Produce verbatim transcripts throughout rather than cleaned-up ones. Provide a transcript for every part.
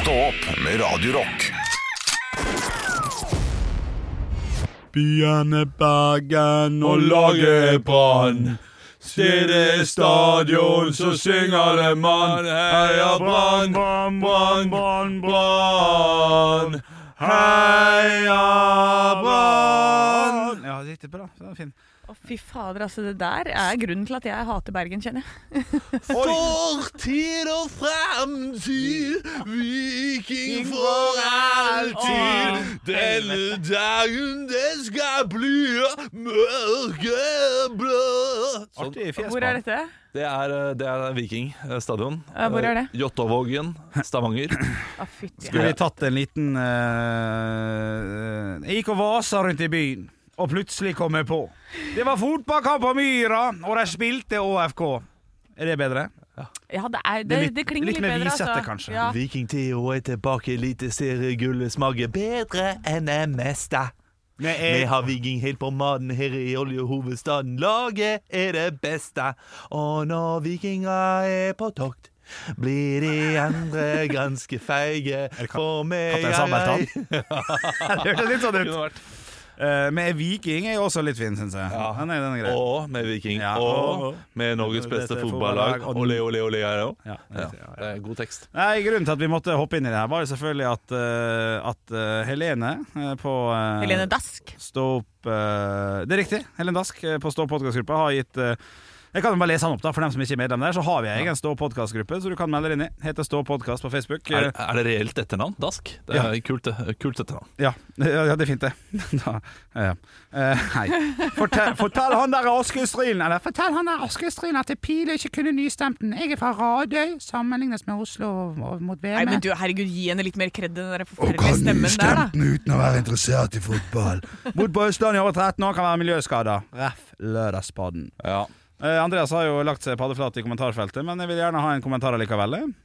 Stå opp med Radio Rock. Byen er Bergen og laget er Brann. Stedet stadion, så synger det mann. Heia Brann, Brann, Brann, Brann, Brann. Heia Brann. Ja, det gikk bra, det var fint. Å, fy fader, altså det der er grunnen til at jeg hater Bergen, kjenner jeg. Fortid og fremtid, viking for alltid. Denne dagen det skal bli mørkeblå. Hvor er dette? Det er, det er Viking stadion. Ja, hvor er det? Jåttåvågen, Stavanger. Å, fytti. Skulle vi tatt en liten uh, Jeg gikk og vasa rundt i byen, og plutselig kom jeg på det var fotballkamp på Myra, og de spilte Å F K. Er det bedre? Ja, det, er, det, Det er litt- det klinger litt litt, mer bedre, visete, altså. kanskje. Ja. Viking Theo er tilbake, eliteseriegullet smaker bedre enn det meste. Men Vi jeg, har Viking helt på maten her i oljehovedstaden. Laget er det beste. Og når vikinger er på tokt, blir de andre ganske feige. det ka- For meg Kaptein Sabeltann? Det hørtes litt sånn ut. Kunne vært. Uh, men Viking er jo også litt fin, synes jeg. Ja. Den er, den er grei. Og med Viking. Ja, og og- med Norges beste Beste fotballag. fotballag, og- Ole, ole, ole, her også. Ja, Ja, det er god tekst. Nei, grunnen til at vi måtte hoppe inn i det her var jo selvfølgelig at, uh, at uh, Helene uh, på uh, Helene Dask. Stå opp uh, Det er riktig, Helene Dask uh, på Stå podcastgruppa har gitt uh, Jeg kan jo bare lese han opp da, for dem som ikke er medlem der. Så har vi en egen Stå podcastgruppe, så du kan melde deg inn i. Heter Stå podcast på Facebook. Er, er det reelt etternavn? Dask? Det er Ja. kult, det. Kult etternavn. Ja, ja, det er fint det. Da, ja. uh, Hei. Fortell, fortell han der Askestryn Eller fortell han der Askestryn at Pile ikke kunne nystemten. Jeg er fra Radøy, sammenlignes med Oslo og mot V M. Nei, men du, herregud, gi henne litt mer kred, den der forferdelige stemmen der, da. uten å være interessert i fotball. Bort på Østlandet i over tretten år, kan være miljøskada. Ref lørdagspadden. Ja. Eh, Andreas har jo lagt seg paddeflat i kommentarfeltet, men jeg vil gjerne ha en kommentar likevel. eh.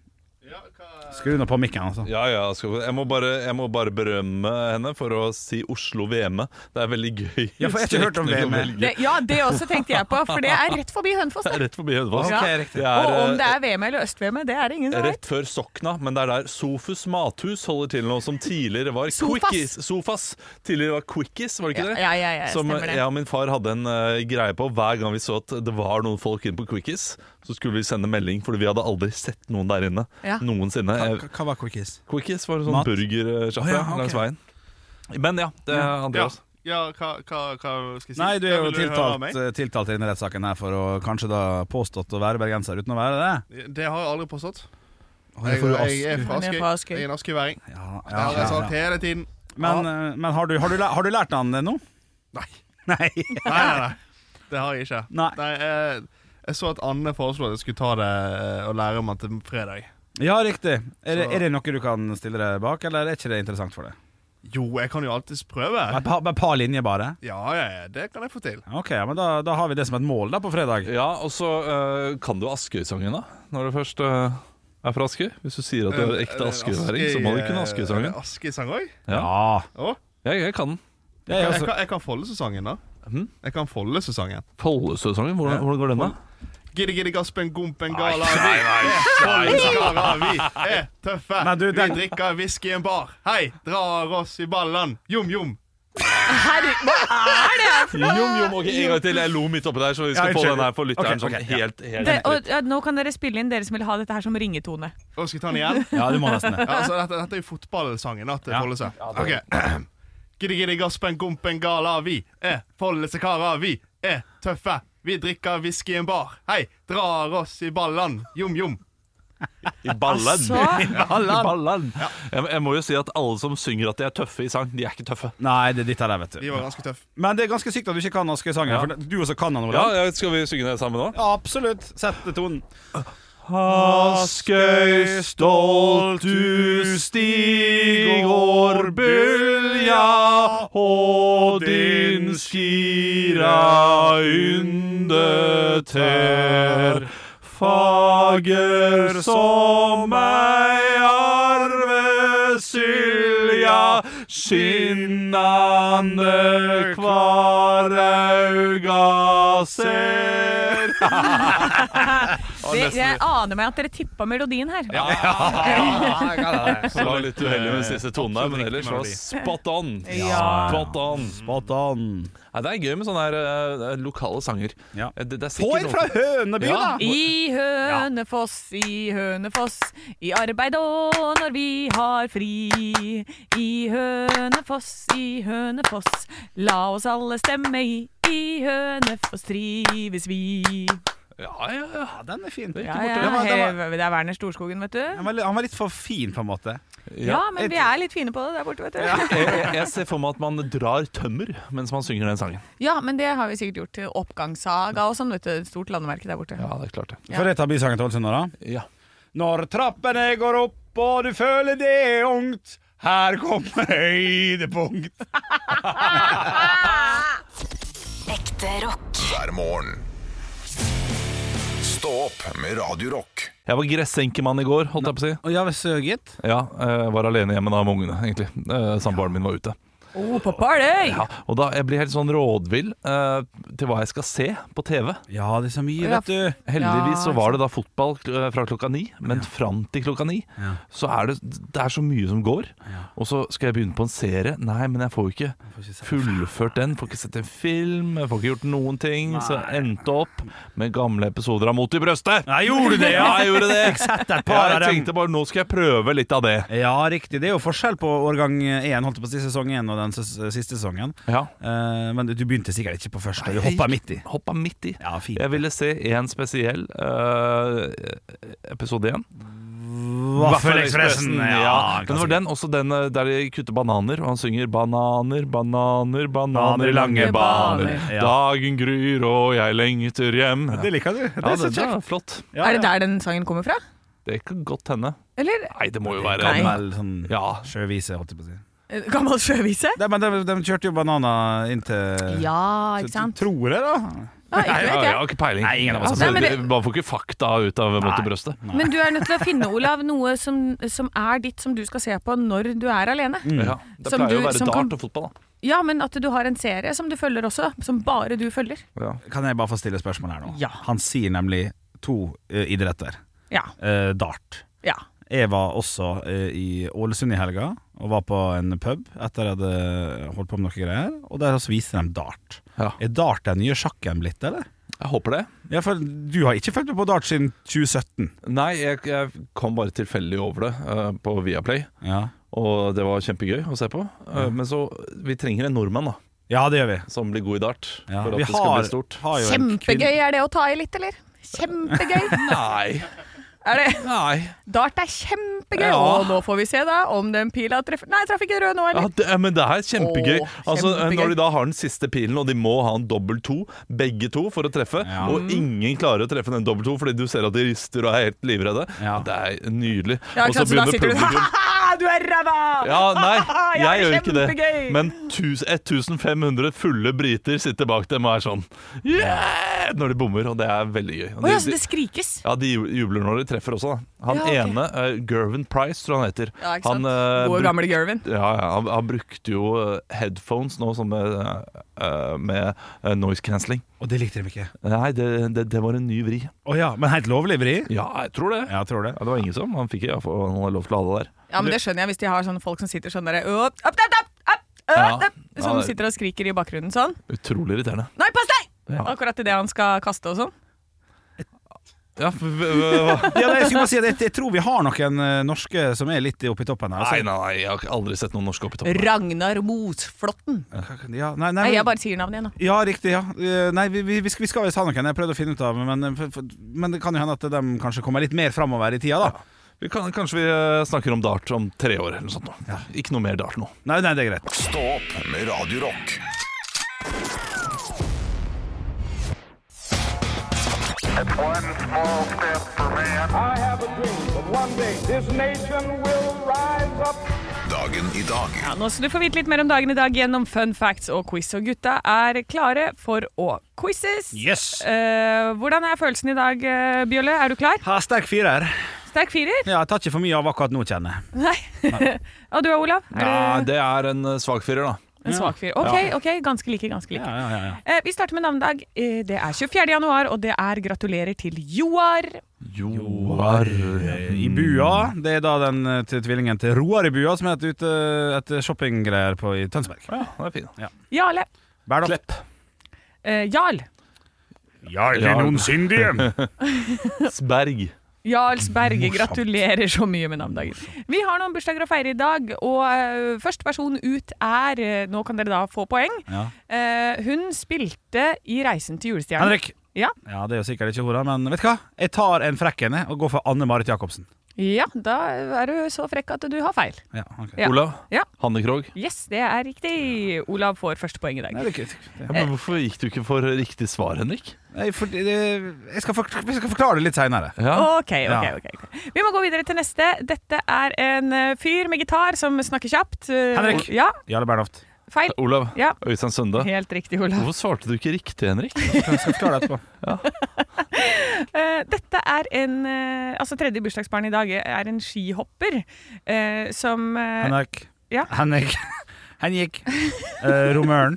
Skru nå på mikken, altså. Ja, ja, skal, jeg, må bare, jeg må bare berømme henne for å si Oslo V M. Det er veldig gøy. Ja, for jeg har ikke hørt om strekning å V M. velge. Det, ja, det også tenkte jeg på, for det er rett forbi Hønefoss. Det er det. rett forbi Hønefoss. Ja. Ok, riktig. Det er, Og om det eh, er V M eller Øst-V M, det er det ingen som vet. rett før Sokna, men det er der Sofus Mathus holder til nå, som tidligere var Sofas. Quickies. Sofas. Tidligere var Quickies, var det ikke Ja, det? ja, ja, ja, Som stemmer det. jeg og min far hadde en eh, greie på. Hver gang vi så at det var noen folk inne på Quickies, så skulle vi sende melding, fordi vi hadde aldri sett noen der inne. Ja. Noensinne. Hva, Jeg- hva var quickies? Quickies var en sånn Mat? burgersjappe Å, ja, ok. langs veien. Men ja, det er Andreas. Ja, hva, hva, hva skal jeg si? Nei, du er Hva jo vil høre av tiltalt, meg? eh, tiltalt i denne rettssaken her for å kanskje da påstått å være bergenser uten å være det. Det har jeg aldri påstått. det Jeg, får du jeg er Han fra er Askøy. fra Askøy. Jeg er en askøyværing. Ja, Det har jeg sagt hele tiden. Men, Ja. eh, men har, du, har, du, læ- har du lært han det nå? Nei. Nei. Nei, nei, nei. Det har jeg ikke. Nei. jeg, jeg så at Anne foreslo at jeg skulle ta det eh, og lære om at det er fredag. Ja, riktig. Er det, Så- er det noe du kan stille deg bak, eller er ikke det interessant for deg? Jo, jeg kan jo alltids prøve. Et par, et par linjer bare? Ja, ja, ja, det kan jeg få til. Ok, ja, men da, da har vi det som et mål da på fredag. Ja, og så eh, kan du Askøy-sangen, da? Når du først eh, er fra Askøy? Hvis du sier at du er ekte Askøy-væring, så må du kunne Askøy-sangen. Askøy-sang òg? Ja. Å? Jeg, jeg kan den. Det er Jeg, også, kan- jeg kan Follesø-sangen, da. Mhm. Jeg kan Follesø-sangen. Follesø-sangen, hvordan, hvordan går den, da? Gidde, gidde, gaspen, gompen, gala, Nei, vi nei, er Follesø-karer, vi er tøffe. Men du, den- Vi drikker whisky i en bar. Hei, drar oss i ballene. Jom, jom. Herre, hva er det her for noe? Jom, jom, ok, en gang til. Jeg lo midt oppi der, så vi skal Ja, få unnskyld. den her for lytteren Ok, ok, sånn ja. helt, helt Det, og, ja, nå kan dere spille inn, dere som vil ha dette her som ringetone. Og skal jeg ta den igjen? ja, du må nesten det. Ja, altså, dette, dette er jo fotballsangen da, til Ja. Follesø. Ok. Gidde, gidde, gaspen, gompen, gala, vi er Follesø-karer, vi er tøffe. Vi drikker whisky i en bar. Hei, drar oss i ballene. Jom, jom. I ballen. Altså. I ballen. Jeg, jeg må jo si at alle som synger at de er tøffe i sang, de er ikke tøffe. Nei, det er ditt her, vet du. De var ganske tøffe. Men det er ganske sykt at du ikke kan Askøy-sangen, Ja. for du også kan han, Ja, Olav. ja, Skal vi synge det sammen nå? Ja, absolutt. Sett tonen. Askøy, stolt du stig over bølja, og din skira yndeter. Fager som ei arvesylja, skinnande kvar auga ser. Det, jeg aner meg at dere tippa melodien her. Ja, Så var litt uheldig med siste tonen der, men ellers var spot on. Ja. Spot on. Spot on. Nei, det er gøy med sånne her uh, lokale sanger. Ja. Det, det er Få sikkert inn fra Høneby, Ja. da! I Hønefoss, i Hønefoss, i arbeid og når vi har fri. I Hønefoss, i Hønefoss, la oss alle stemme i. I Hønefoss trives vi. Ja, ja, ja. Ja, den er fin. Ja, Ikke ja, borte. Den var- den var- he- det er Werner Storskogen, vet du. Han var, litt- han var litt for fin, på en måte. Ja, men vi er litt fine på det der borte, vet du. Ja, Jeg, jeg, jeg ser for meg at man drar tømmer mens man synger den sangen. men det har vi sikkert gjort til Oppgangssaga og sånn, vet du. Stort landemerke der borte. Ja, det er klart det. Ja. Får jeg ta bysangen til Ålesund nå, da? Ja. Når trappene går opp og du føler det er ungt, her kommer høydepunkt. Ekte rock. hver morgen. Stå opp med Radio Rock. Jeg var gressenkemann i går, holdt jeg på å si. Og ja, så gitt. Ja, jeg var alene hjemme da med ungene, egentlig. Eh, Samboeren min var ute. Oh, på party! Ja, og da jeg blir helt sånn rådvill eh, til hva jeg skal se på TV. Ja, det er så mye, Ja. vet du. Heldigvis så Ja, var det da fotball eh, fra klokka ni, men fram til klokka ni Ja. så er det, det er så mye som går. Ja. Og så skal jeg begynne på en serie. Nei, men jeg får jo ikke får ikke se- fullført den. Får ikke sett en film, jeg får ikke gjort noen ting. Så jeg endte opp med gamle episoder av Mot i brøstet. Ja, gjorde du det, Ja, jeg gjorde det. Fikk sett et Ja, par av jeg dem. tenkte bare nå skal jeg prøve litt av det. Ja, riktig. Det er jo forskjell på årgang én, holdt jeg på å si, sesong én og den ses- siste sesongen. Ja. Eh, men du begynte sikkert ikke på første. Du hoppa midt i. Hoppa midt i. Ja, fint. Jeg ville se en spesiell uh, episode én. Vaffelekspressen. Ja, men det var den, også den eh, der de kutter bananer, og han synger 'Bananer, bananer, bananer i lange baner'. Ja. Dagen gryr, og jeg lengter hjem. Det liker du. Det Ja, er så det, det kjekt. er flott. Ja, Er det ja. der den sangen kommer fra? Det kan godt hende. Eller Nei, det må jo være Nei. Gammel sånn Ja. sjøvise, holdt jeg på å si. eh, gammel sjøvise? De, men de, de kjørte jo bananer inn til Ja, ikke sant? Tror jeg, da. Ja, ikke Nei, vet jeg, jeg jeg. har ikke peiling. Nei, ingen av oss har altså, sett det. det- Man får ikke fakta ut av Mot i brøstet. Men du er nødt til å finne, Olav, noe som, som er ditt, som du skal se på når du er alene. Ja, det Som pleier du- å være som dart kan- og fotball, da. Ja, men at du har en serie som du følger også, som bare du følger. Ja. Kan jeg bare få stille spørsmål her nå? Ja. Han sier nemlig to eh, idretter. Ja. Eh, dart. Ja. Jeg var også eh, i Ålesund i helga og var på en pub etter jeg hadde holdt på med noe greier, og der også viser de dart. Ja. Er dart den nye sjakken blitt, eller? Jeg håper det. Ja, for du har ikke fulgt med på dart siden tjue sytten. Nei, jeg, jeg kom bare tilfeldig over det eh, på Viaplay. Ja. Og det var kjempegøy å se på. Uh, Men så, vi trenger en nordmann da ja, det gjør vi. som blir god i dart. Ja. For at Vi det skal har, bli stort. har jo en Kjempegøy er det å ta i litt, eller? Kjempegøy. Nei, Er det? nei Dart er kjempegøy. Ja. Og nå får vi se da om den pila treffer. Nei, traff ikke rød nå, ja, eller? det, Men det er kjempegøy. Åh, altså, kjempegøy. Når de da har den siste pilen, og de må ha en dobbelt to, begge to, for å treffe, Ja. og ingen klarer å treffe den dobbelt to fordi du ser at de rister og er helt livredde. Ja. Det er nydelig. Ja, Og ikke så sant, så da begynner sitter du publikum Ha-ha, du er ræva! Ja, nei, Ja, jeg gjør ikke det. kjempegøy. Men femten hundre fulle briter sitter bak dem og er sånn yeah! Når de bommer, og det er veldig gøy. Og Å ja, de- så det skrikes. Ja, de ju- jubler når de treffer også, da. Han Ja, ok. ene, uh, Gervin Price, tror jeg han heter. Ja, ikke sant? Han, eh, Gode bruk- gamle Gervin. Ja, ja han, han brukte jo eh, headphones nå som med, eh, med eh, noise cancelling. Og det likte de ikke. Nei, det, det, det var en ny vri. Å ja, men helt lovlig vri? Ja, jeg tror det. Ja, jeg tror det. Ja, det var ingen som Han fikk ja, for han hadde lov til å ha det der. Ja, men det skjønner jeg hvis de har sånne folk som sitter sånn der opp, opp, opp, opp, opp, Ja. opp, Ja, Som det- sitter og skriker i bakgrunnen sånn. Utrolig irriterende. Nei, pass deg! Ja. Akkurat idet han skal kaste og sånn. Ja, f- f- hva- Ja, jeg, skulle bare si at jeg, jeg tror vi har noen eh, norske som er litt oppi toppen her. Nei, nei, nei, jeg har aldri sett noen norske oppe i toppen. Ragnar Mosflåtten. Ja, nei, nei, Nei, jeg bare sier navnet igjen, da. Ja, riktig. ja Eh, Nei, vi, vi, vi skal vi skal visst ha noen. Jeg prøvde å finne ut av men, eh, for, for, men det kan jo hende at de kanskje kommer litt mer framover i tida, da. Vi kan, kanskje vi eh, snakker om dart om tre år eller noe sånt. nå. Ikke noe mer dart nå. Nei, nei, det er greit. Stå opp med Radio Rock. It's one small step for man. I have a dream that one day this nation will rise up. Dagen i dag. Ja, nå skal du få vite litt mer om dagen i dag gjennom fun facts og quiz. Og gutta er klare for å quizes. Yes! Eh, hvordan er følelsen i dag, eh, Bjølle? Er du klar? Ha sterk firer. Sterk firer? Ja, jeg tar ikke for mye av akkurat nå, kjenner jeg. Nei. Og du, Olav? Er Ja, du... det er en eh, svak firer, da. En svak fyr. Ok, ok, ganske like, ganske like. Ja, ja, ja, ja. Eh, vi starter med navnedag. Eh, det er tjuefjerde januar, og det er gratulerer til Joar. Joar I Bua. Det er da den eh, til tvillingen til Roar i Bua, som er et, ute, et shoppinggreier på i Tønsberg. Ja, det er fin. Jarle. Berdorf. Klepp. Eh, Jarl. Jarl Jarl. noen syndige. Sberg. Jarls Berge, gratulerer så mye med navnedagen. Vi har noen bursdager å feire i dag, og uh, første person ut er, uh, nå kan dere da få poeng, Ja. uh, hun spilte i Reisen til julestjernen. Henrik. Ja. Ja, det er jo sikkert ikke hora, men vet du hva? Jeg tar en frekkene og går for Anne-Marit Jacobsen. Ja, da er du så frekk at du har feil. Ja, ok. Ja. Olav. Ja. Hanne Krogh. Yes, det er riktig. Olav får første poeng i dag. Nei, det er ikke, Ja, men hvorfor gikk du ikke for riktig svar, Henrik? Nei, for, det, jeg, skal forklare, jeg skal forklare det litt senere. Ja. Ok, ok, Ja. ok, ok. Vi må gå videre til neste. Dette er en uh, fyr med gitar som snakker kjapt. Uh, Henrik. Ja, Jarle Bernhoft. feil. Olav. Ja. Øystein Sønde. Helt riktig, Olav. Hvorfor svarte du ikke riktig, Henrik? Jeg skal forklare det etterpå. Uh, dette er en uh, Altså tredje bursdagsbarn i dag er en skihopper uh, som uh, Henrik. Ja. Henrik. Henrik. Uh, Romøren.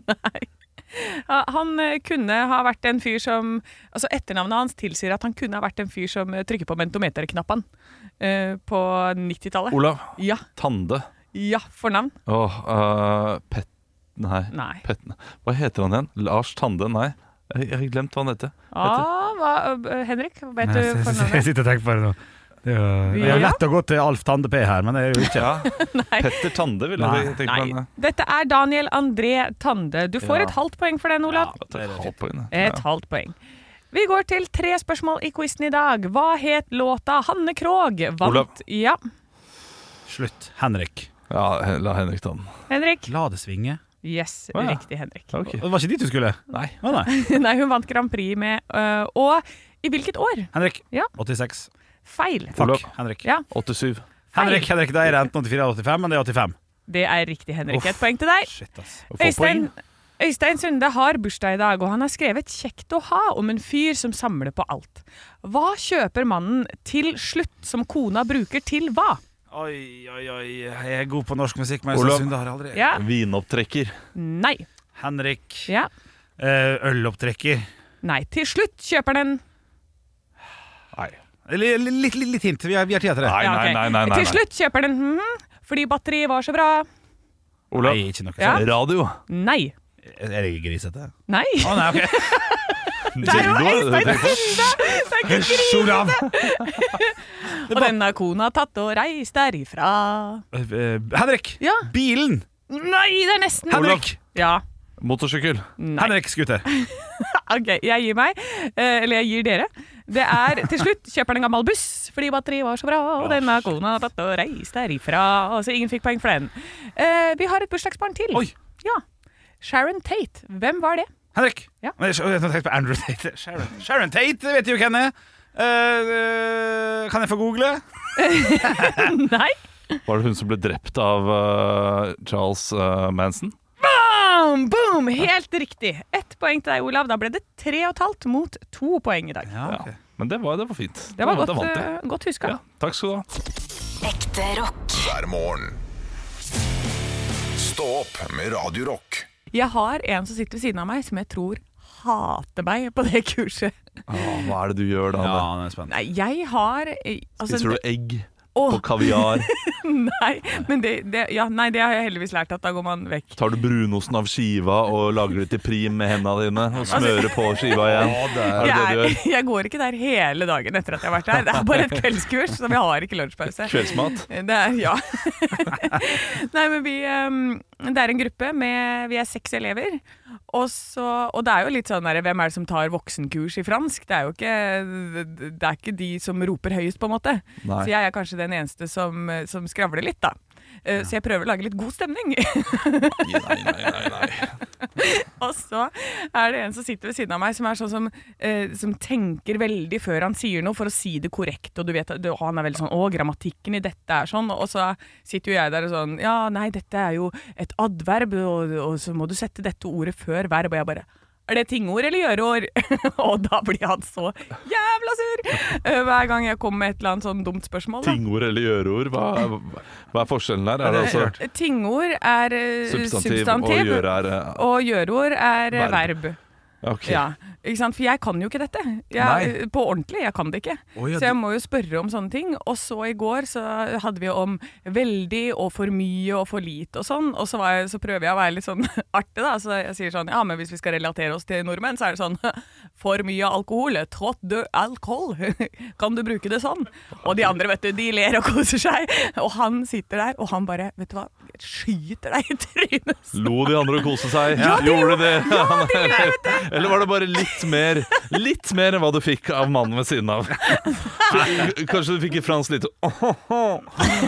ja, Han uh, kunne ha vært en fyr som Altså etternavnet hans tilsier at han kunne ha vært en fyr som uh, trykker på mentometerknappen uh, på nittitallet. Olav. Ja, Tande. ja, fornavn. Åh, uh, Pet... Nei. Nei. Pet... Hva heter han igjen? Lars Tande? Nei. Jeg jeg har glemt hva han heter. Ah, hva, uh, Henrik, vet Nei, du jeg, jeg, jeg fornavnet? sitter og tenker på det nå. Det er jo, det er jo Ja. lett å gå til Alf Tande P her, men det er jo ikke. Ja. Nei. Petter Tande, ville Nei. jeg tenke Nei, på. men- dette er Daniel André Tande. Du får Ja. et halvt poeng for den, Olav. Ja, det er halvt poeng, det. Et halvt poeng. Vi går til tre spørsmål i quizen i dag. Hva het låta Hanne Krogh vant? Olav. Ja, Slutt. Henrik. Ja, la Henrik ta den. Henrik? La det svinge. Yes, Å, ja. riktig, Henrik. Ok. Det var ikke dit du skulle? Nei. Å nei. Nei, hun vant Grand Prix med øh, Og i hvilket år? Henrik. Ja. åttiseks. Feil. Fuck. Olav. Henrik. Ja, åttisyv. Henrik, Henrik, da er det enten åttifire eller åttifem, men det er åttifem. det er riktig, Henrik. Uff. Et poeng til deg. Shit, ass. Og få Øystein, poeng. Øystein Sunde har bursdag i dag, og han har skrevet Kjekt å ha om en fyr som samler på alt. Hva kjøper mannen til slutt som kona bruker til hva? Oi, oi, oi. Jeg er god på norsk musikk, men Olav. så Sunde har jeg aldri. Ja. Vinopptrekker. Nei. Henrik. Ja. Eh, ølopptrekker. Nei. Til slutt kjøper den Nei. Litt, litt, litt, litt hint. Vi har, vi har tid til det. Nei, Ja, nei, ok. nei, nei, nei. Til slutt kjøper den mhm, fordi batteriet var så bra. Olav. Nei, ikke noe Ja. sånt. Radio. Nei. Er det grisete? Nei. Å nei, ok. Det er jo Dildo, er det det du Øystein tenker på? Sunde! Det er ikke Hysj, Olav! Og denne kona har tatt og reist derifra. Eh, eh, Henrik. Ja. Bilen. Nei, det er nesten. Henrik. Ja. Motorsykkel. Nei. Henrik Scooter. Ok, jeg gir meg. Eh, eller jeg gir dere. Det er til slutt kjøper den en gammel buss fordi batteriet var så bra, og denne kona har tatt og reist derifra. Så ingen fikk poeng for den. Eh, vi har et bursdagsbarn til. Oi. Ja. Sharon Tate. Hvem var det? Henrik. Ja. Men Jeg jeg tenkte på Andrew Tate. Sharon, Sharon Tate, det vet jeg jo hvem er. Eh, eh, kan jeg få google? Nei. Var det hun som ble drept av uh, Charles uh, Manson? Boom, boom! Helt riktig. Ett poeng til deg, Olav. Da ble det tre og et halvt mot to poeng i dag. Ja, Ja. Men det var, det var fint. Det var Da godt, vant jeg. eh, godt huska. Ja, takk skal du ha. Ekte rock. hver morgen. Stå opp med Radio Rock. Jeg har en som sitter ved siden av meg, som jeg tror hater meg på det kurset. Åh, hva er det du gjør da? Ja, Anne? han er spent. Nei, jeg har eh, altså, Spiser du egg Åh. og kaviar? Nei, men det, det, ja, nei, det har jeg heldigvis lært at da går man vekk. Tar du brunosten av skiva og lager det til prim med hendene dine og smører på skiva igjen? Er det det du Jeg, gjør? er, jeg går ikke der hele dagen etter at jeg har vært der. Det er bare et kveldskurs, så vi har ikke lunsjpause. Kveldsmat? Det er, ja. Nei, men vi um, Det er en gruppe med Vi er seks elever. Og, så, og det er jo litt sånn der, hvem er det som tar voksenkurs i fransk? Det er jo ikke Det er ikke de som roper høyest, på en måte. Nei. Så jeg er kanskje den eneste som, som skravler litt, da. Uh, Så jeg prøver å lage litt god stemning. Nei, nei, nei, nei. Og så er det en som sitter ved siden av meg som er sånn som, eh, som tenker veldig før han sier noe for å si det korrekt, og du vet, du, han er veldig sånn, å, grammatikken i dette er sånn, og så sitter jo jeg der og sånn, ja, nei, dette er jo et adverb, og, og så må du sette dette ordet før verb, og jeg bare, er det tingord eller gjøreord? Og da blir han så jævla sur uh, hver gang jeg kommer med et eller annet sånn dumt spørsmål. Da. Tingord eller gjøreord, hva, hva er forskjellen der? Er det altså tingord er uh, substantiv, substantiv, og gjøre er uh, og gjøreord er uh, verb. verb. Okay. Ja, ikke sant? For jeg kan jo ikke dette jeg, På ordentlig, jeg kan det ikke oh, ja, Så jeg må jo spørre om sånne ting. Og så i går så hadde vi om veldig og for mye og for lite og sånn. Og så, var jeg, så prøver jeg å være litt sånn artig da. Så jeg sier sånn, ja, men hvis vi skal relatere oss til nordmenn, så er det sånn for mye alkohol, trått de alkohol. Kan du bruke det sånn? Og de andre, vet du, de ler og koser seg. Og han sitter der, og han bare, vet du hva, skyter deg i trynet. Lo de andre og kose seg? Ja, de gjorde det? Ja, de ler, vet du. Eller var det bare litt mer Litt mer enn hva du fikk av mannen ved siden av? Kanskje du fikk i fransk litt oh, oh, oh.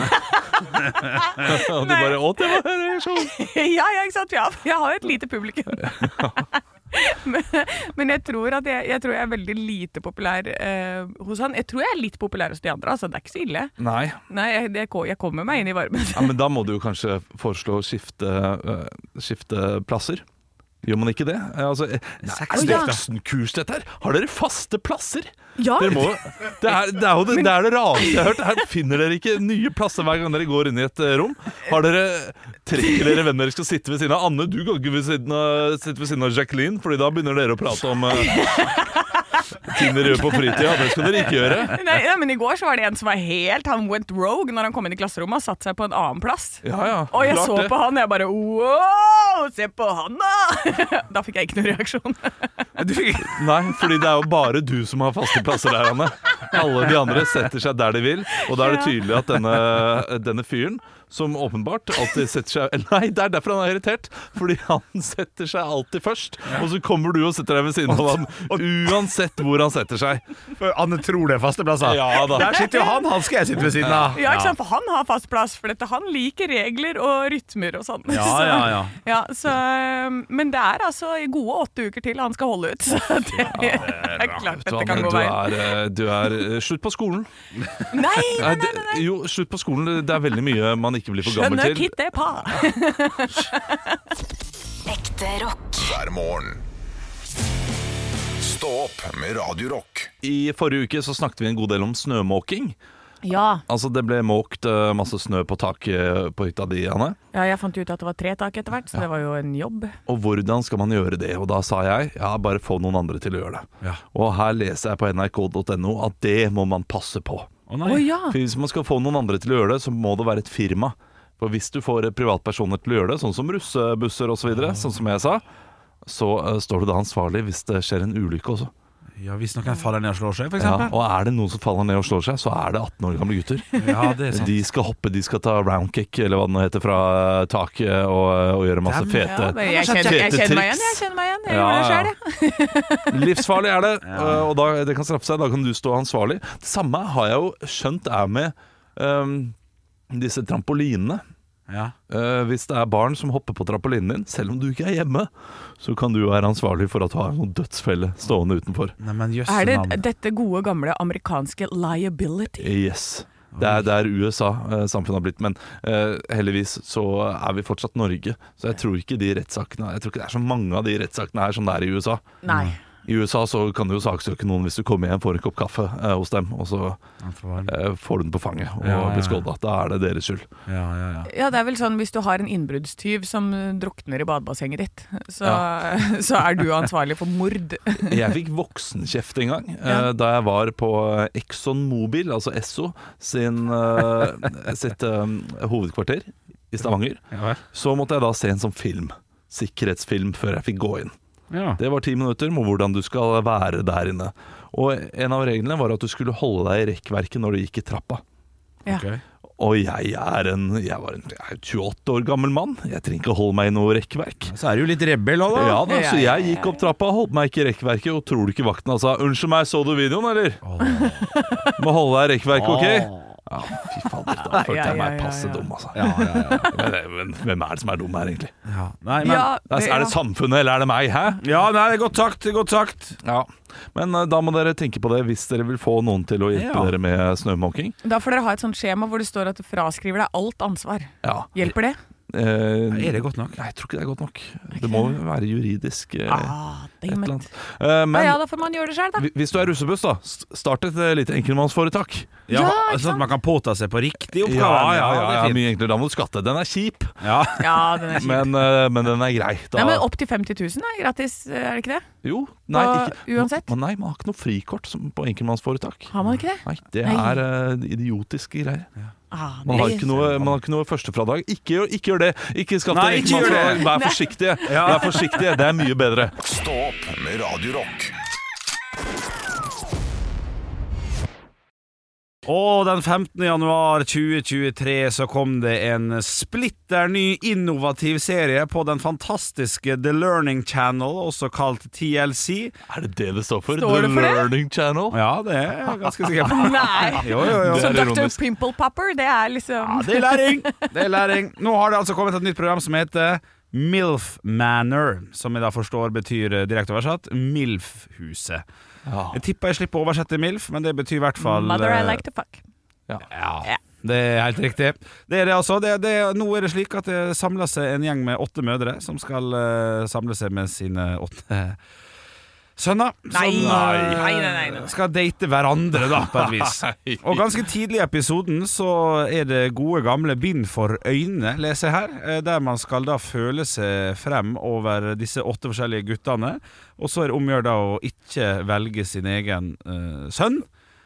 Og du bare, å, det var sånn. Ja, ja, ikke sant? Ja, jeg har jo et lite publikum. men, men jeg tror at jeg, jeg tror jeg er veldig lite populær eh, hos han. Jeg tror jeg er litt populær hos de andre, altså det er ikke så ille. Nei, Nei jeg, jeg, jeg kommer meg inn i varmen. ja, men da må du jo kanskje foreslå å skifte, uh, skifte plasser. Gjør man ikke det? Altså, det er det voksenkurs dette her. Har dere faste plasser? Ja. Dere må, det, er, det er jo det, det, er det rareste jeg har hørt. Her finner dere ikke nye plasser hver gang dere går inn i et rom. Har dere, trekker dere venner dere skal sitte ved siden av Anne? Du kan ikke ved siden av, sitte ved siden av Jacqueline, fordi da begynner dere å prate om uh, ting dere gjør på fritida. Det skal dere ikke gjøre. Nei, ja, men i går så var det en som var helt, han went rogue når han kom inn i klasserommet og satt seg på en annen plass. Ja, ja, og jeg klart så det. på han, og jeg bare, wow, se på han da! Da fikk jeg ikke noen reaksjon. Du fikk... Nei, fordi det er jo bare du som har faste plasser der, Anne. Alle de andre setter seg der de vil. Og da er det tydelig at denne, denne fyren, som åpenbart alltid setter seg Nei, det er derfor han er irritert. Fordi han setter seg alltid først. Og så kommer du og setter deg ved siden av ham, uansett hvor han setter seg. For Anne tror det er faste plasser. Ja da. Der sitter jo han, han skal jeg sitte ved siden av. Ja, ikke sant, for han har fast plass, for dette, han liker regler og rytmer og sånn. Ja, Så- ja, ja. ja så, men det er altså i gode åtte uker til han skal holde ut. Så det, det er klart Du, dette kan Anne, gå du veien. er, eh, du er eh, Slutt på skolen. Nei, nei, Nei, nei, det, nei, nei. jo, slutt på skolen. Det er veldig mye man ikke blir for gammel Skjønner til. Kitte pa. Ekte rock. hver morgen. Stå opp med Radio Rock. I forrige uke så snakket vi en god del om snømåking. Ja. Altså det ble måkt eh, masse snø på taket på hytta di, Anne. ja, jeg fant ut at det var tre tak etter hvert, så det var jo en jobb. Og hvordan skal man gjøre det? Og da sa jeg, ja, bare få noen andre til å gjøre det. Ja. Og her leser jeg på n r k punktum n o at det må man passe på. Å Å nei. ja. For hvis man skal få noen andre til å gjøre det, så må det være et firma. For hvis du får privatpersoner til å gjøre det, sånn som russebusser og så videre, sånn som jeg sa, så uh, står du da ansvarlig hvis det skjer en ulykke også. Ja, hvis noen faller ned og slår seg, for Ja, eksempel. og er det noen som faller ned og slår seg, så er det atten år gamle gutter. Ja, det er sant. De skal hoppe, de skal ta roundkick, eller hva det nå heter, fra uh, taket og, og gjøre masse Dem- fete, Ja, men jeg, kjenner, jeg fete kjenner meg igjen, triks. jeg kjenner meg igjen. Jeg Ja, gjorde det ja. selv, jeg. Livsfarlig er det, uh, og da, det kan straffe seg. Da kan du stå ansvarlig. Det samme har jeg jo skjønt er med um, disse trampolinene. Ja. Uh, hvis det er barn som hopper på trampolinen din, selv om du ikke er hjemme, så kan du være ansvarlig for at du har en sånn dødsfelle stående utenfor. Nei, men jøsse Er det navn. dette gode gamle amerikanske liability? Yes. Det er der U S A-samfunnet har blitt, men uh, heldigvis så er vi fortsatt Norge. Så jeg tror ikke de rettssakene Jeg tror ikke det er så mange av de rettssakene her som det er i U S A. Nei. I U S A så kan du jo saksøke noen hvis du kommer hjem, får en kopp kaffe eh, hos dem, og så eh, får du den på fanget og Ja, ja, ja. blir skålda. Da er det deres skyld. Ja, ja, ja. Ja, det er vel sånn hvis du har en innbruddstyv som drukner i badebassenget ditt, så, så er du ansvarlig for mord. Jeg fikk voksenkjeft en gang eh, da jeg var på Exxon Mobil, altså Esso, sin, eh, sitt eh, hovedkvarter i Stavanger. Ja vel. Så måtte jeg da se en sånn film, sikkerhetsfilm, før jeg fikk gå inn. Ja. Det var ti minutter med hvordan du skal være der inne. Og en av reglene var at du skulle holde deg i rekkverket når du gikk i trappa. Ja. Ok. Og jeg er en Jeg var en jeg er tjueåtte år gammel mann. Jeg trenger ikke holde meg i noe rekkverk. Så er du jo litt rebell òg, da. Ja da, Så Ja, ja, jeg gikk opp trappa, holdt meg ikke i rekkverket, og tror du ikke vakten sa 'Unnskyld meg, så du videoen, eller?' Må holde deg i rekkverket, ok? Ja, fy fader, da følte Ja, jeg meg ja, ja, passe ja. dum, altså. Ja, ja, ja. Men, men hvem er det som er dum her, egentlig? Ja. Nei, men, Ja, Er er det samfunnet, eller er det meg? Hæ? ja, nei, det er godt sagt. Det er godt sagt. Ja. Men eh, da må dere tenke på det hvis dere vil få noen til å hjelpe Ja. dere med snømåking. Da får dere ha et sånt skjema hvor det står at du fraskriver deg alt ansvar. Ja. Hjelper det? eh, Er det godt nok? Nei, jeg tror ikke det er godt nok. Det må være juridisk eh, Ah, et eller damn annet. it. Eh, Ja, men ja, da får man gjøre det selv, da. hvi- hvis du er russebuss, da, st- start et eh, lite enkeltmannsforetak. Ja, Ja, ikke sånn at man kan påta seg på riktig oppgave. Ja, ja, ja, det ja, er fint. mye enklere. Da må du skatte. Den er kjip, Ja. Ja, den er kjip. men, eh, men den er grei. Da, Nei, men opp til femti tusen er gratis, er det ikke det? jo, nei, Og ikke, uansett? Man, nei, man har ikke noe frikort som på enkeltmannsforetak. Har man ikke det? Nei, det Nei. er eh, idiotiske greier. Ah, Man har det- ikke noe, man har ikke noe førstefradrag. Ikke, gjør- ikke gjør det! Ikke skatt Nei, ikke gjør det. Vær forsiktige. Vær forsiktige, det er mye bedre. Stå opp med Radio Rock. Og den femtende januar tjue tjuetre så kom det en splitter ny innovativ serie på den fantastiske The Learning Channel, også kalt T L C. Er det det det står for? Står det The for det? Learning Channel? Ja, det er jeg ganske sikker på. Nei. Jo, jo, jo. Det Så er doktor ironisk. Pimple Popper, det er liksom Ja, det er læring. Det er læring. Nå har det altså kommet et nytt program som heter MILF Manor, som jeg da forstår betyr direkte oversatt MILF-huset. Ja. Jeg tipper jeg slipper å oversette MILF, men det betyr i hvert fall Mother I eh, like to fuck. Ja, Ja. det er helt riktig. Det er det altså. Det, det, nå er det slik at det samler seg en gjeng med åtte mødre som skal eh, samle seg med sine åtte sønner. Nei. som eh, Nei, nei, nei, nei. skal date hverandre, da, på et vis. Og ganske tidlig i episoden så er det gode gamle bind for øynene, leser jeg her, eh, der man skal da føle seg frem over disse åtte forskjellige guttene. Og så er det omgjør da å ikke velge sin egen eh, sønn.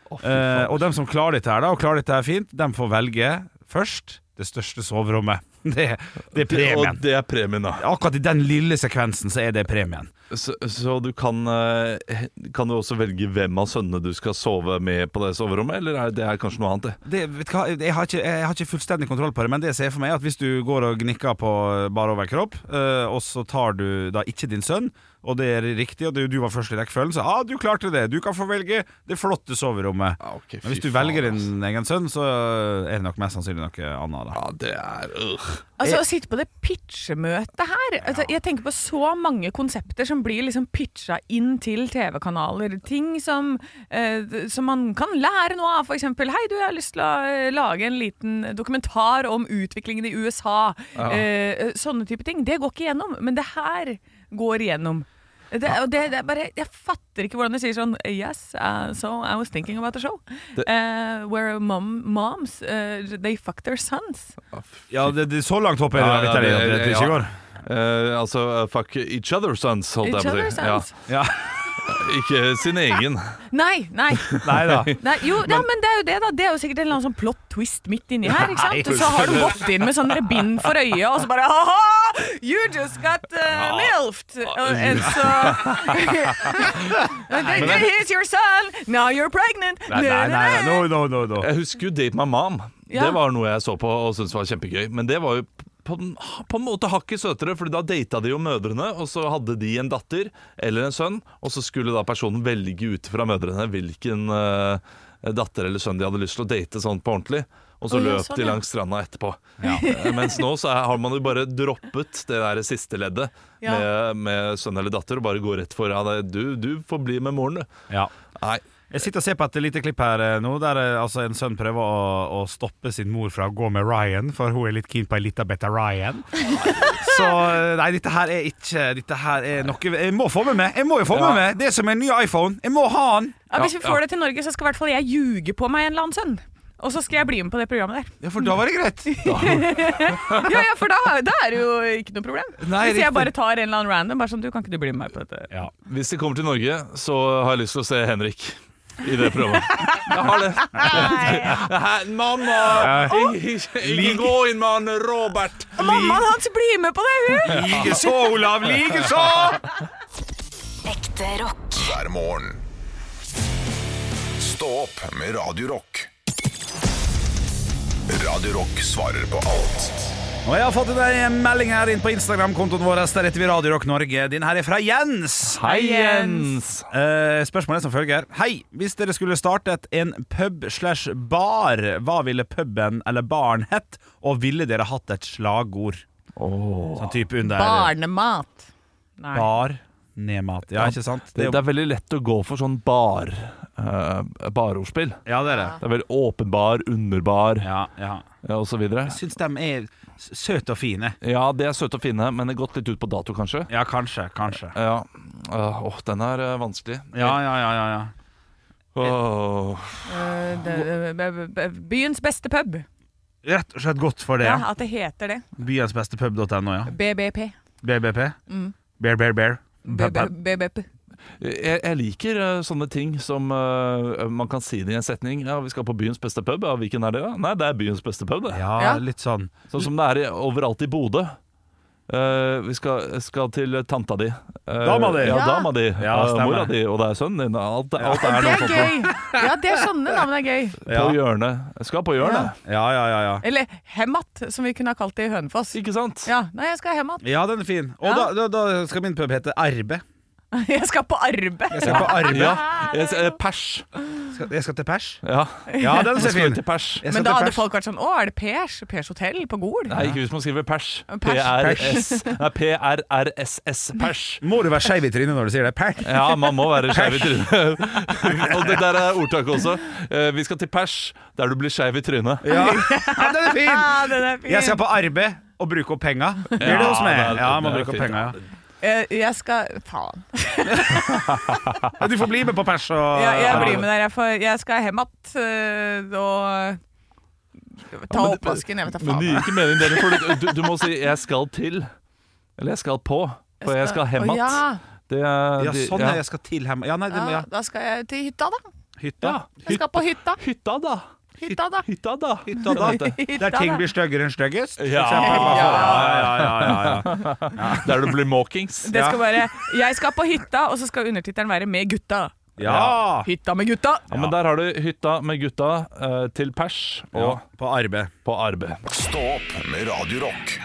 Eh, og dem som klarer dette her da, og klarer dette her fint, dem får velge først det største soverommet. Det, det er premien. Og det er premien, da. Akkurat i den lille sekvensen så er det premien. Så, så du kan eh, Kan du også velge hvem av sønnene du skal sove med på det soverommet, eller er det er kanskje noe annet? Det? Det, vet du hva, jeg, har ikke, jeg har ikke fullstendig kontroll på det, men det jeg ser for meg er at hvis du går og gnikker på bare overkropp, eh, og så tar du da ikke din sønn, og det er riktig, og det, du var først i rekkefølgen, så ah, du klarte det, du kan få velge det flotte soverommet. Ja, ok, Men hvis fy du velger faen, din egen sønn, så er det nok mest sannsynlig noe annet da. Ja, det er øh. Altså, å sitte på det pitchemøtet her altså, jeg tenker på så mange konsepter som blir liksom pitcha inn til T V-kanaler. Ting som, eh, som man kan lære noe av. For eksempel, hei, du, jeg har lyst til å eh, lage en liten dokumentar om utviklingen i U S A. Ja. Eh, sånne type ting. Det går ikke igjennom, men det her går igjennom. Det, og det, det er bare, jeg fatter ikke hvordan de sier sånn Yes, uh, so I was thinking about the show Det- uh, Where mom, moms uh, They fuck their sons. Ja, det, det, så langt håper jeg Ja, det, ja, det, det- det, det ja. ikke går. Eh, altså uh, fuck each other's sons, holdt Each jeg på å other si. Ja. sons. Ja. Ikke sin egen. Nei, nei, Nei da. nei jo, ja, men det er jo det da. Det er jo sikkert en eller annen sånn plot twist midt inni her, ikke sant? Nei, Så har du gått inn med sånne bind for øyet, og så bare haha, you just got uh, milfed. Og en så Here's your son, now you're pregnant. Nei, nei, nei, nei. No, no, no, no. Jeg husker jo Date My Mom. Ja. Det var noe jeg så på og syntes var kjempegøy. Men det var jo på, på en måte hakket søtere, Fordi da data de jo mødrene, og så hadde de en datter eller en sønn, og så skulle da personen velge ut fra mødrene hvilken uh, datter eller sønn de hadde lyst til å date sånn på ordentlig. Og så Å, ja, løp sånn, de ja. langs stranda etterpå. Eh, Mens nå så er, har man jo bare droppet det der siste leddet Ja. med, med sønn eller datter, og bare går rett for ja, det, du, du får bli med moren, du. Ja. Nei. Jeg sitter og ser på et lite klipp her eh, nå, der eh, altså, en sønn prøver å, å stoppe sin mor fra å gå med Ryan, for hun er litt keen på en liten beta Ryan. Så eh, nei, dette her er ikke Dette her er noe jeg må få med meg. Jeg må jo få med meg det som er en ny iPhone. Jeg må ha den. Ja, hvis vi får det til Norge, så skal i hvert fall jeg ljuge på meg en eller annen sønn. Og så skal jeg bli med på det programmet der. Ja, for da var det greit. Ja, ja, for da, da er det jo ikke noe problem. Nei, Hvis jeg riktig. bare tar en eller annen random, bare sånn, du kan ikke du bli med meg på dette? Ja. Hvis de kommer til Norge, så har jeg lyst til å se Henrik i det programmet. Jeg har det. Hæ, mamma! Ikke, ikke gå inn med han Robert. Mammaen hans blir med på det, hun! Likeså, Olav. Likeså! Ekte rock. hver morgen. Stå opp med Radio Rock. Radio Rock svarer på alt. Og jeg har fått en melding her inn på Instagram-kontoen vår. Der heter vi Radio Rock Norge. Din her er fra Jens. Hei, Jens. Eh, spørsmålet er som følger. Hei, hvis dere skulle startet en pub slash bar, hva ville puben eller baren hett? Og ville dere hatt et slagord? Sånn type under Barnemat. Nei. bar, nedmat. Ja, ikke sant? Det, Det er det jo, er veldig lett å gå for sånn bar uh, barordspill. ja, det er det. Det er veldig åpenbar, underbar, Ja, ja. og så videre. Jeg syns de er s- søte og fine. Ja, det er søte og fine, men det er gått litt ut på dato, kanskje. Ja, kanskje, kanskje. Ja. Åh, åh, den er eh, vanskelig. Ja, ja, ja, ja, ja. Åh. Eh, det- b- b- Byens beste pub. Rett og slett godt for det. Ja, Ja. at det heter det. Byens beste pub.no, ja. B B P. B B P. Mm. Bear, bear, bear. B B P. Jeg, jeg liker eh, sånne ting som eh, man kan si det i en setning. Ja, vi skal på byens beste pub. Ja, hvilken er det da? Nei, det er byens beste pub, det. Ja, Ja. litt sånn. Sånn som det er i- overalt i Bodø. Eh, vi skal, skal til tanta di. Eh, Dama di. Ja, Ja. dama di. Ja, Eh, stemmer. mora di, og det er sønnen din. Alt, alt er Det noe er sånt. gøy! Ja, det er sånne navn er gøy. På hjørnet. Jeg skal på hjørnet. Ja, ja, ja, ja. Eller Hemat, som vi kunne ha kalt det i Hønefoss. Ikke sant? Ja, nei, jeg skal Hemat. Ja, den er fin. Og Ja. da, da, da skal min pub hete Arbe. Jeg skal på arbeid. Jeg skal på Arbe. Ja. Jeg, eh, pers. Skal, jeg skal til pers. Ja. Ja, den er Jeg skal fin. til pers. Jeg skal Men da til hadde pers. folk vært sånn Å, er det Pers? Pers hotell på Gol? Nei, ikke hvis man skriver pers. P Pers. R S Nei, P R R S S. Pers. Må du være skeiv i trynet når du sier det? Pers. Ja, man må være skeiv i trynet. Og det der er ordtaket også. Eh, Vi skal til pers, der du blir skeiv i trynet. Ja. Ja, den er fin! Ah, den er fin. Jeg skal på arbeid og bruke opp penga. Blir det Ja, hos meg? det er- Ja, må det er bruke opp fint. penga, ja. Eh, Jeg skal Faen. Ja, du får bli med på pers og Jeg, jeg blir med der. Jeg, får, jeg skal Hemat øh, og ta men det- oppvasken. Jeg vet da Men det gir faen. ikke mening, dere, for du, du, du må si 'jeg skal til'. Eller 'jeg skal på'. For jeg skal hjem Å, att. ja. Det er Ja, de- sånn ja. er jeg skal til hjemme. Ja, nei, det, Ja, ja. da skal jeg til hytta, da. Hytta. Ja, Jeg skal på hytta. Hytta, da. Hytta, da. Hytta, da. Hytta da. Der ting blir styggere enn styggest. for Ja. eksempel. Ja, ja, ja, ja, ja. Der det blir mockings. Det skal være Jeg skal på hytta, og så skal undertittelen være 'Med gutta'. Ja. Hytta med gutta. Ja, men der har du hytta med gutta eh, til pers og Ja, på arbeid. på arbeid. Stå opp med Radio Rock.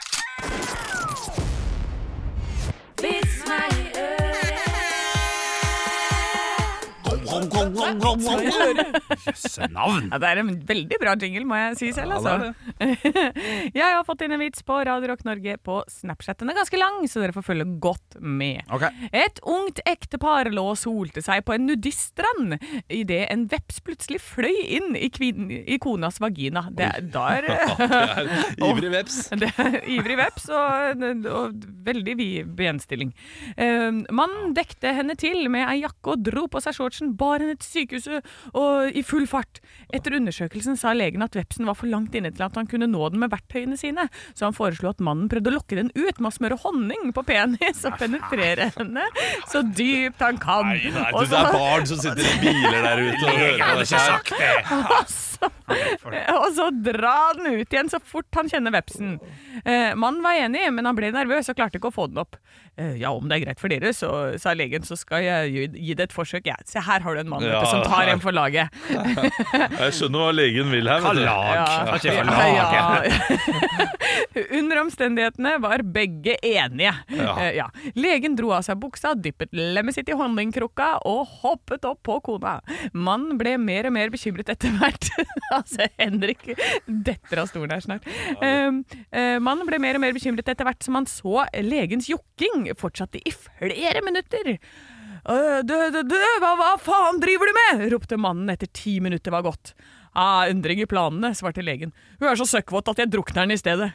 Jøsse navn. Ja, det er en veldig bra jingle, må jeg si selv. Ja, Altså. det Jeg har fått inn en vits på Radio Rock Norge på Snapchat. Den er ganske lang, så dere får følge godt med. Ok. Et ungt ektepar lå og solte seg på en nudiststrand idet en veps plutselig fløy inn i, kvin i konas vagina. Det er, da er Ivrig veps. det er ivrig veps og, og veldig vid benstilling. Uh, Mannen dekte henne til med ei jakke og dro på seg shortsen, bar henne til sykehuset og i full fart. Etter undersøkelsen sa legen at vepsen var for langt inne til at han kunne nå den med verktøyene sine, så han foreslo at mannen prøvde å lokke den ut med å smøre honning på penis og penetrere henne så dypt han kan. Nei, nei, Og det så- er barn som sitter i biler der ute og hører på dette her. og så, og så dra den ut igjen så fort han kjenner vepsen. Eh, mannen var enig, men han ble nervøs og klarte ikke å få den opp. Eh, ja, om det er greit for dere, så sa legen, så skal jeg gi, gi det et forsøk. Ja, se, her har du en mann vet du, Ja. som tar en for laget. Jeg skjønner hva legen vil her. vet du. Lag. Ikke for Ja, lag. ja. Under omstendighetene var begge enige. Ja. Eh, ja. Legen dro av seg buksa, dyppet lemmet sitt i honningkrukka og hoppet opp på kona. Mannen ble mer og mer bekymret etter hvert. altså, Henrik detter av stolen her snart. Eh, eh, mannen ble mer og mer bekymret etter hvert som han så legens jokking fortsatte i flere minutter. «Øh, Du, du, du, hva, hva faen driver du med? Ropte mannen etter ti minutter var gått. Ah, endring i planene, svarte legen. Hun er så søkkvåt at jeg drukner den i stedet.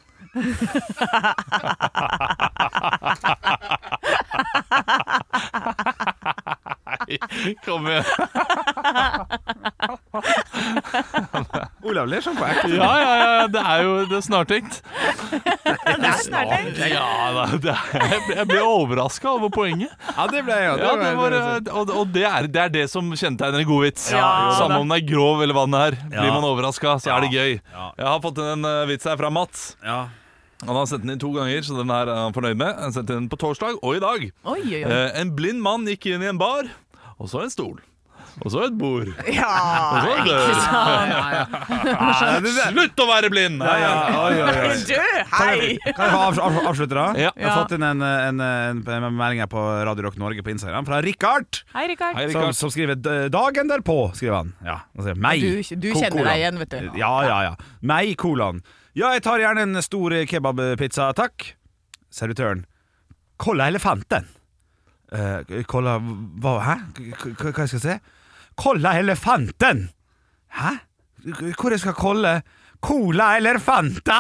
Kom igjen. Olav ler sånn på ekte. Ja, ja, ja, det er jo det er snartenkt. Snart. Ja, da, det er, jeg ble- jeg ble overraska over poenget. Ja, det ble jeg. Ja, det var, og og det, er, det er det som kjennetegner en god vits. Ja, Samme om den er grov eller hva den er. Blir Ja. man overraska, så er det gøy. Ja. Jeg har fått inn en eh, vits her fra Mats. Ja. Han har sendt den inn to ganger, så den er han fornøyd med. Han sendte den på torsdag og i dag. Oi, oi, oi. Eh, en blind mann gikk inn i en bar, og så en stol. Og så et bord. Og Ja, så en dør. Slutt å være blind! Ja, ja. Oi, oi, oi. du, hei! Kan jeg få av, av, avslutte da? Ja. Jeg har fått inn en, en, en, en melding her på Radio Rock Norge på Instagram fra Rikard, Hei, Rikard. Hei, som, Rikard. som skriver "D- dagen derpå", skriver han. Ja, han sier meg. Du, du Ko- kjenner kolon. deg igjen, vet du. Ja, ja, ja. Meg, kolon. Ja, jeg tar gjerne en stor kebabpizza, takk. Servitøren. Kolla elefanten. Uh, kolla hva? Hæ? K hva skal jeg si? Kolla elefanten! Hæ? Hvor jeg skal kolle? Cola eller Fanta?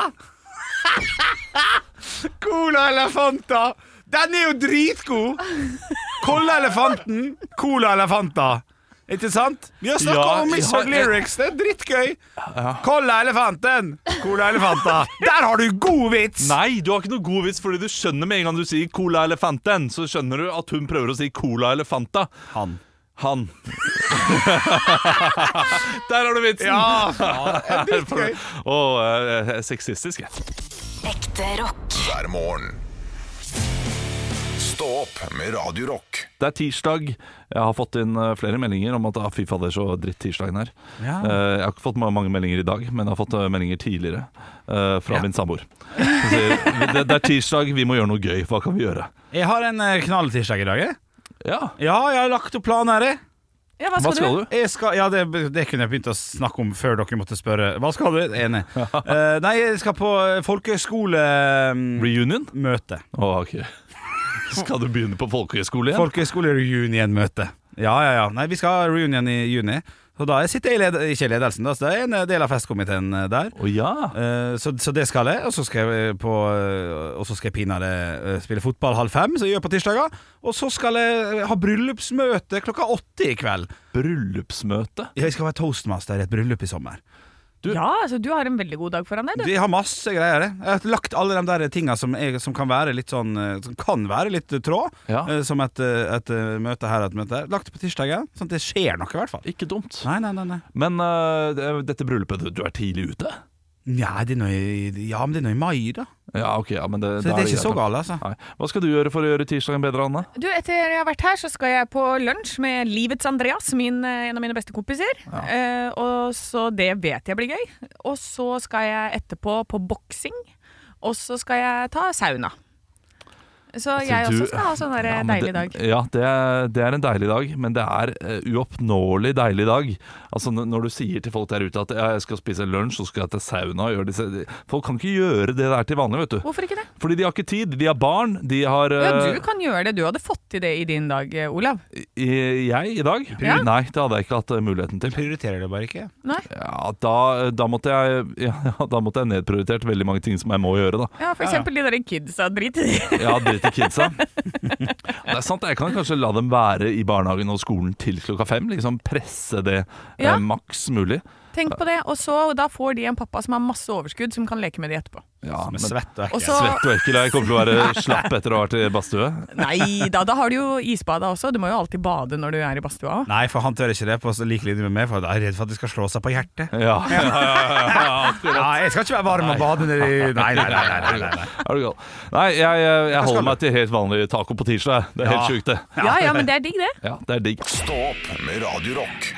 Cola eller Fanta? Den er jo dritgod! Cola elefanten, Cola eller Fanta. Ikke sant? Vi har snakket Ja, om ja, Misford jeg- Lyrics. Det er drittgøy. Cola elefanten, Cola elefanta. Der har du god vits! Nei, du har ikke noe god vits, fordi du skjønner med en gang du sier Cola Elefanten, så skjønner du at hun prøver å si Cola Elefanta. Han. Han. Der har du vitsen! Ja, det er drittgøy. Og uh, sexistisk. Ekte rock. hver morgen. Stå opp med Radio Rock. Det er tirsdag. Jeg har fått inn uh, flere meldinger om at ah, fy fader, så dritt tirsdagen her. Ja. Uh, jeg har ikke fått ma- mange meldinger i dag, men jeg har fått uh, meldinger tidligere uh, fra Ja. min samboer. Som sier, det, det er tirsdag, vi må gjøre noe gøy. Hva kan vi gjøre? Jeg har en eh, knalltirsdag i dag, jeg. Ja, Ja, jeg har lagt opp planer, jeg. Ja, hva skal, hva skal du? du? Jeg skal, ja, det, det kunne jeg begynt å snakke om før dere måtte spørre. Hva skal du? Enig. Eh, nei, jeg skal på folkehøyskolemøte. Reunion? Å, ok. Skal du begynne på folkehøyskole igjen? Folkehøyskole-reunion-møte. Ja, ja, ja. Nei, vi skal ha reunion i juni. Så da sitter jeg i led ikke i ledelsen, da, så det er en del av festkomiteen eh, der. Å ja. Eh, så, så det skal jeg. Og så skal jeg på eh, Og så skal jeg pinadø eh, spille fotball halv fem, som jeg gjør på tirsdager. Og så skal jeg ha bryllupsmøte klokka åtte i kveld. Bryllupsmøte? Jeg skal være toastmaster i et bryllup i sommer. Du- Ja, altså du har en veldig god dag foran deg, du. Vi har masse greier. Jeg Jeg har lagt alle de der tinga som, er- som kan være litt sånn eh, Som kan være litt tråd, Ja. eh, som et, eh, et eh, møte her og et møte der. Lagt det på tirsdagen, sånn at det skjer noe, i hvert fall. Ikke dumt. Nei, nei, nei, nei. Men uh, det- dette bryllupet, du er tidlig ute? Ja, det er noe i, ja, men det er noe i mai, da. Ja, ok, ja, men det, Så da det er ikke greit, så da. galt, altså. Nei. Hva skal du gjøre for å gjøre tirsdagen bedre, Anne? Du, Etter jeg har vært her, så skal jeg på lunsj med Livets Andreas, min, eh, en av mine beste kompiser. Eh, og så det vet jeg blir gøy. Og så skal jeg etterpå på boksing, og så skal jeg ta sauna. Så jeg Altså, du- også skal ha sånn der Ja, men deilig det, dag. Ja, det er, det er en deilig dag, men det er uh, uoppnåelig deilig dag. Altså n- Når du sier til folk der ute at ja, jeg skal spise lunsj, så skal jeg til sauna og gjøre disse Folk kan ikke gjøre det der til vanlig, vet du. Hvorfor ikke det? Fordi de har ikke tid. De har barn. De har Ja, uh, du kan gjøre det. Du hadde fått til det i din dag, eh, Olav. i, Jeg i dag? Ja. Nei, det hadde jeg ikke hatt uh, muligheten til. Prioriterer det bare ikke. Nei? Ja, da, da, måtte jeg, ja, da måtte jeg nedprioritert veldig mange ting som jeg må gjøre, da. Ja, for eksempel de der kidsa. Drit i det. Ja, det til kidsa. Det er sant, jeg kan kanskje la dem være i barnehagen og skolen til klokka fem. Liksom presse det Ja. eh, maks mulig. Tenk på det. Og så da får de en pappa som har masse overskudd, som kan leke med de etterpå. Ja, Med men svett og Og ekkel. så svett og ekkel. Jeg kommer til å være slapp etter å ha vært i badstue. Nei da, da har du jo isbada også. Du må jo alltid bade når du er i badstua òg. Nei, for han tør ikke det på så lik linje med meg, for da er jeg redd for at det skal slå seg på hjertet. Ja, ja, ja, ja, ja, akkurat. Ja, jeg skal ikke være varm og bade nedi Nei, nei, nei, nei, nei, nei. Er du gal? Nei, jeg, jeg, jeg skal holder du? meg til helt vanlig taco på tirsdag. Det er helt Ja. sjukt, det. Ja ja, men det er digg, det. Ja, det er digg. Stå opp med Radio Rock.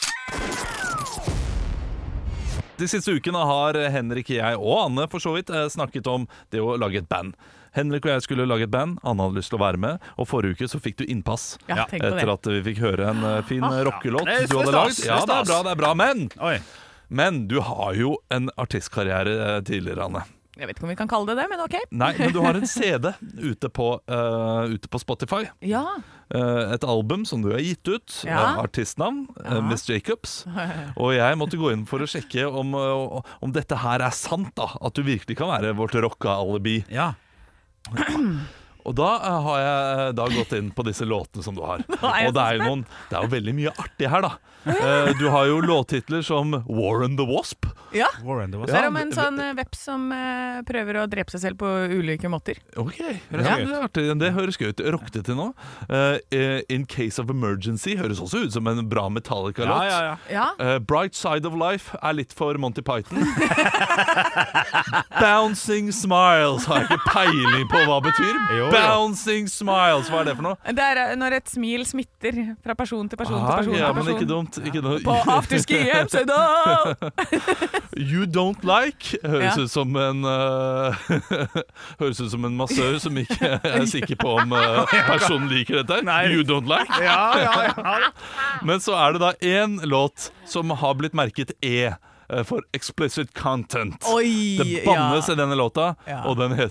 De siste ukene har Henrik, jeg og Anne for så vidt eh, snakket om det å lage et band. Henrik og jeg skulle lage et band, Anne hadde lyst til å være med, og forrige uke så fikk du innpass. Ja, tenk på Etter det. at vi fikk høre en eh, fin eh, rockelåt Det er du hadde stas, lagd. det er Ja, det er stas. bra, det er bra. Men, Oi. men du har jo en artistkarriere eh, tidligere, Anne. Jeg vet ikke om vi kan kalle det det, men ok. Nei, men du har en C D ute på, eh, ute på Spotify. Ja. Eh, et album som du har gitt ut. Ja. eh, artistnavn, eh, Miss Jacobs. Og jeg måtte gå inn for å sjekke om, eh, om dette her er sant, da. At du virkelig kan være vårt rocka-alibi. Ja. Og da eh, har jeg da gått inn på disse låtene som du har. er jeg Og det er så jo noen Det er jo veldig mye artig her, da. Eh, du har jo låttitler som Warren the Wasp. ja. Warren, det var Det er Ja, om en det- sånn eh, veps som eh, prøver å drepe seg selv på ulike måter. Ok, ja, Høres det, gøy ut. er artig. Det høres gøy ut. Rock det til nå. Eh, eh, In Case of Emergency høres også ut som en bra Metallica-låt. Ja, ja, ja. Ja. Eh, Bright Side of Life er litt for Monty Python. Bouncing Smiles har jeg ikke peiling på hva betyr. Jo, jo. Bouncing Smiles, hva er det for noe? Det er eh, når et smil smitter fra person til person Ah, til person. ja, til men person. ikke dumt. Ikke dumt. På afterski i Hemsedal! You Don't Like høres Ja. ut som en uh, Høres ut som en massør som ikke er sikker på om uh, personen liker dette. You Don't Like. Ja, ja, ja. Men så er det da én låt som har blitt merket E uh, for explicit content. Oi! Det bannes ja. i denne låta, Ja. og den heter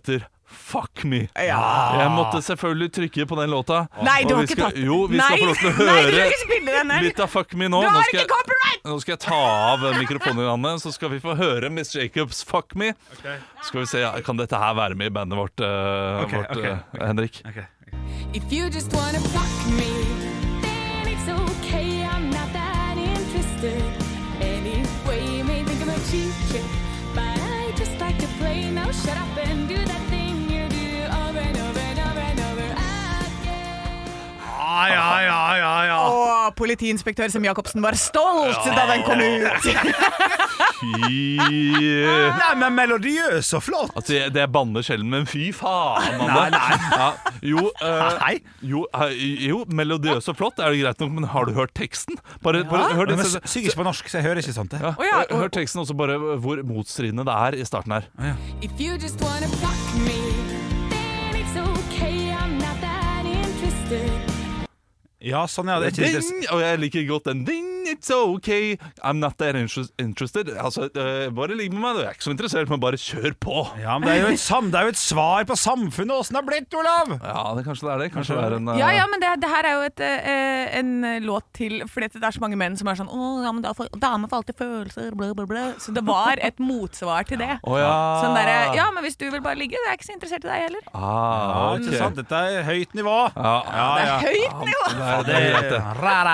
Fuck Me. Ja. Jeg måtte selvfølgelig trykke på den låta. Nei, du Og har vi ikke skal, tatt den. Jo, vi Nei. skal få lov til å Nei, du høre kan ikke spille den her. litt av Fuck Me nå. Du Nå har skal, ikke copyright! jeg, nå skal jeg ta av mikrofonen, Anne, så skal vi få høre Miss Jacobs Fuck Me. Skal vi se, ja, kan dette her være med i bandet vårt, uh, Ok, vårt ok. uh, Henrik? Okay. If you just wanna fuck me, then it's okay, I'm not that interested. Anyway, you may think I'm a cheap trick, but I just like to play. Now shut up and do that thing you do over and over and over and over again. Ja, ja, ja, ja, ja. Og politiinspektør Sem Jacobsen var stolt da den kom ut. Fy Nei, men melodiøs og flott. Altså, jeg- det er banner sjelden, men fy faen, Anne. Nei, nei. Ja, jo, uh, Nei. jo, uh, jo, melodiøs og flott er det greit nok, men har du hørt teksten? Bare, bare hør Men det. jeg så- synger ikke på norsk, så jeg hører ikke sånt. Det. Ja, Å ja, hør- Hør teksten også, bare hvor motstridende det er i starten her. If you just wanna fuck me, then it's okay, I'm not that interested. Ja, sånn, ja. Det er ikke riktig. Ding! Og jeg liker godt den ding, it's okay, I'm not that interest- interested. Altså, uh, bare ligg med meg, du er ikke så interessert, men bare kjør på. Ja, men det er jo et, sam, det er jo et svar på samfunnet, åssen det har blitt, Olav! Ja, det, kanskje det er det. Kanskje det er en uh, Ja, ja, men det, det her er jo et, eh, en låt til, fordi det er så mange menn som er sånn Å, ja, men da får, damer får alltid følelser, bla, bla, bla. Så det var et motsvar til det. Å ja. Sånn derre Ja, men hvis du vil bare ligge, det er ikke så interessert i deg heller. Ah, Ja, ok. ikke sant? Dette er høyt nivå. Ja, ja, Det er høyt nivå! det er, det er greit, det.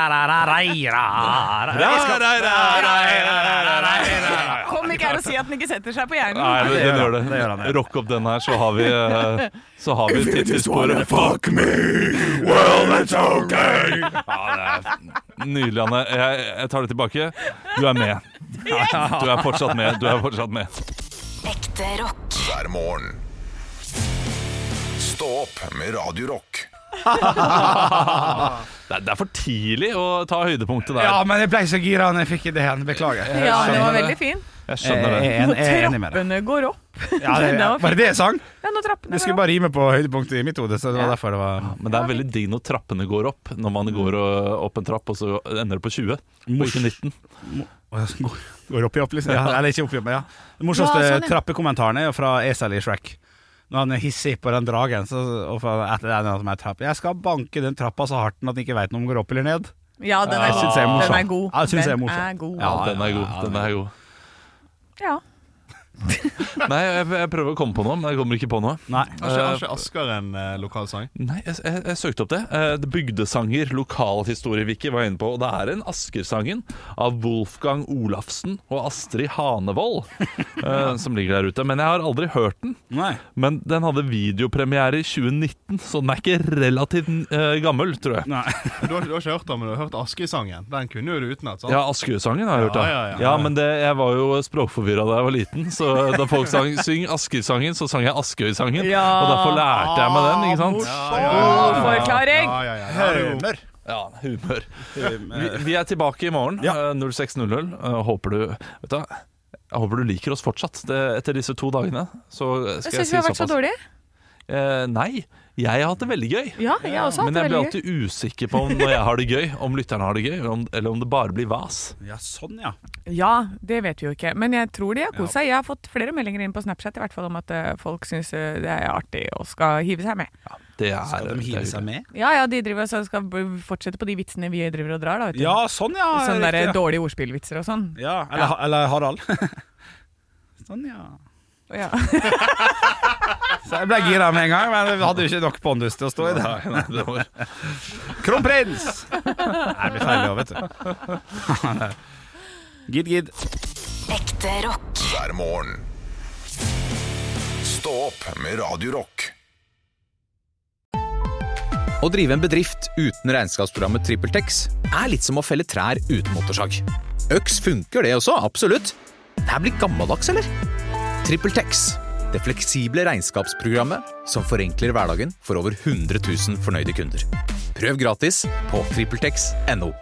Kom ikke her og si at den ikke setter seg på hjernen. Nei, det, det den gjør gjør han, det gjør han, det. ja. Rock opp den her, så har vi uh, Så har vi tittelsporet. Fuck me, well that's okay. Ja, det er nydelig, Anne. Jeg, jeg tar det tilbake. Du er med. Du er fortsatt med. Du er fortsatt med. Ekte rock. Hver morgen. Stå opp med Radio Rock. Det er, det er for tidlig å ta høydepunktet der. Ja, men jeg ble så gira når jeg fikk ideen. Beklager. Ja, det var skjønner veldig det. fin. Jeg skjønner det. Jeg er en- jeg er enig med deg. Trappene går opp. Ja, det, Det var fint. var det det jeg sang? Ja, når trappene Jeg skulle går opp. bare rime på høydepunktet i mitt hode, så det var derfor det var Men det er veldig digg når trappene går opp. Når man går og- opp en trapp, og så ender det på tjue. Og ikke nitten. Går, går opp i opp, liksom. Ja, eller ikke opp i opp, men ja. Den morsomste Ja, sånn, ja. trappekommentaren er jo fra Esel i Shrek. Når han er hissig på den dragen, så, og for, etter den som er trapp. Jeg skal banke den trappa så hardt at den ikke vet om den går opp eller ned. Ja, den er Jeg synes jeg er god. morsom. Den er god. Ja, jeg synes jeg er Den morsom. er god. Ja, den er god. Den er god. Ja. Nei, jeg, jeg prøver å komme på noe, men jeg kommer ikke på noe. Nei. Har ikke, har ikke Asker en eh, lokalsang? Nei, jeg, jeg, jeg søkte opp det. Eh, det Bygdesanger, lokalhistorieviki var jeg inne på. Og det er en Askersangen av Wolfgang Olafsen og Astrid Hanevold eh, som ligger der ute. Men jeg har aldri hørt den. Nei. Men den hadde videopremiere i tjue nitten, så den er ikke relativt eh, gammel, tror jeg. Nei. Du har, du har ikke hørt den, men du har hørt Asker-sangen. Den kunne jo du utenat, sant? Ja, Askøy-sangen har jeg hørt, da. Ja, Ja, ja, ja. men det, jeg var jo språkforvirra da jeg var liten, så da folk sang 'Syng Asker-sangen', så sang jeg Askøy-sangen. Ja. Og derfor lærte jeg meg den, ikke sant? God forklaring. Ja, ja, ja. Ja, det er jo- Humør. Ja, humør. Vi, vi er tilbake i morgen, Ja. eh, null seks null null. Eh, Håper du Vet du hva? Jeg håper du liker oss fortsatt det, etter disse to dagene. Så Jeg skal jeg syns si vi har vært så såpass. dårlige. Eh, nei, jeg har hatt det veldig gøy. Ja, jeg har også hatt Men det jeg blir veldig gøy. alltid usikker på om når jeg har det gøy, om lytterne har det gøy, eller om, eller om det bare blir vas. Ja, sånn, ja. Ja, det vet vi jo ikke. Men jeg tror de har kost seg. Jeg har fått flere meldinger inn på Snapchat i hvert fall om at eh, folk syns eh, det er artig og skal hive seg med. Det er, Skal de det hive er seg hyggelig. med? Ja, ja, de driver og skal b- fortsette på de vitsene vi driver og drar, da. Vet du. Ja, sånn, ja. Sånne riktig, der ja. dårlige ordspillvitser og sånn. Ja, eller, eller Harald. Sånn, ja. Ja. Så jeg ble gira med en gang, men vi hadde jo ikke nok pondus til å stå i det. Nei, nei, det var Kronprins! Nei, det blir feil, ja, vet du. Gidd, gidd. Ekte rock. Hver morgen. Stå opp med Radio Rock. Å drive en bedrift uten regnskapsprogrammet TrippelTex er litt som å felle trær uten motorsag. Øks funker det også, absolutt. Det er blitt gammeldags, eller? TrippelTex, det fleksible regnskapsprogrammet som forenkler hverdagen for over hundre tusen fornøyde kunder. Prøv gratis på trippeltex punktum no.